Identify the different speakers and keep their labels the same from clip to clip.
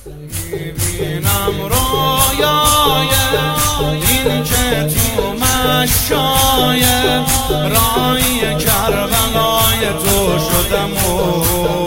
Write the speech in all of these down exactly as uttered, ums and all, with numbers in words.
Speaker 1: میبینم رویای این که تو مشای رای کربلای تو شدم و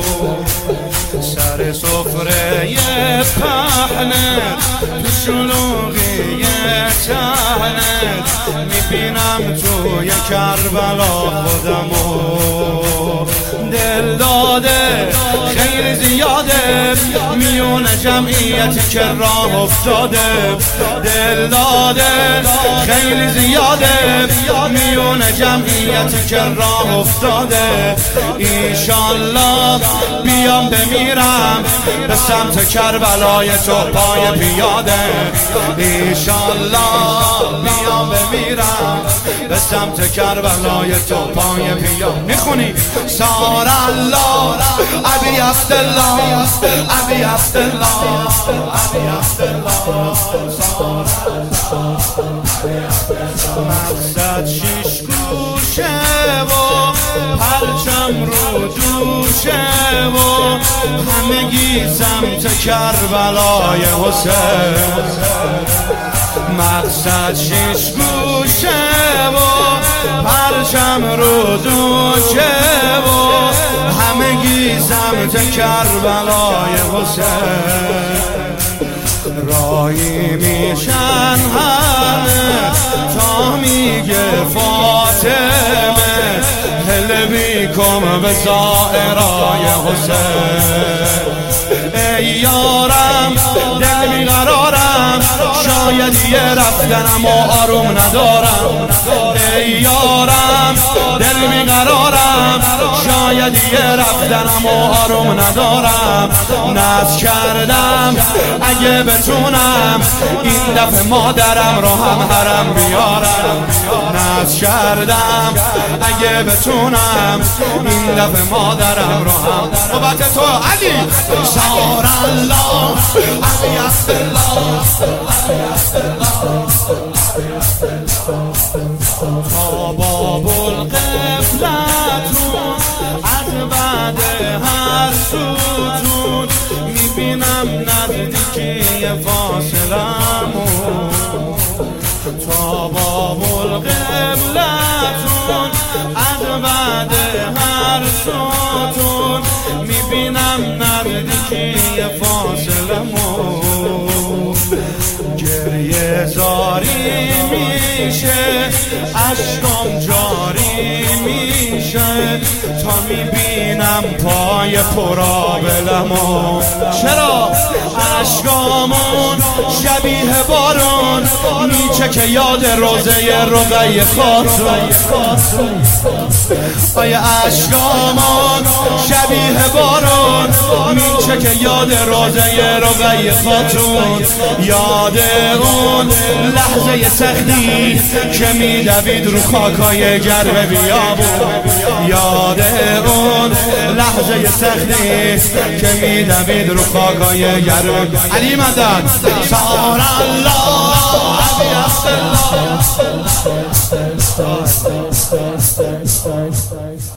Speaker 1: سر سفره پهنت تو شلوغی تهنت میبینم توی کربلا خودم و دل داده خیلی زیاده میون جمعیتی که راه افتاده دل داده خیلی زیاده میون جمعیتی که راه افتاده ایشالله بیام بمیرم به سمت کربلای تو پای پیاده ایشالله بیام بمیرم به سمت کربلای تو پای پیاده میخونی سار الله ابی عبدالله ابی عبدالله ابی عبدالله مقصد شیش گوشه و پرچم رو دوشه و همگی سمت کربلای حسین مقصد شیش گوشه و پرچم رو دوشه و همگی سمت کربلای حسین رایی میشن همه تا میگه فاطمه هل بیکم به زائرای حسین ای یارم دل بیقرارم شاید یه رفتنم و آروم ندارم ای یارم دل بیقرارم شاید یه رفتنم و آروم ندارم ناز کردم اگه بتونم این دفعه مادرم رو هم حرم بیارم ناز کردم اگه بتونم این دفعه مادرم رو هم نوبت تو علی سار الله ابی عبدالله تا باب القبلتون از بعد هر ستون میبینم نزدیکی فاصلمون تا باب القبلتون از بعد هر ستون میبینم نزدیکی فاصلمون گریه زاری میشه عشقم جاری میشه تا میبینم پای پرابلمون چرا عشقامون شبیه بارون میچه که یاد روزه رقیه خاتون آیا عشقامون شبیه بارون میچه که یاد روزه رقیه خاتون یاد اون لحظه سختی که میدوید رو خاکای گرم بیابون یاد اون لحظه سختی که میدوید رو خاکای گرم علی مدد سار الله ابی عبدالله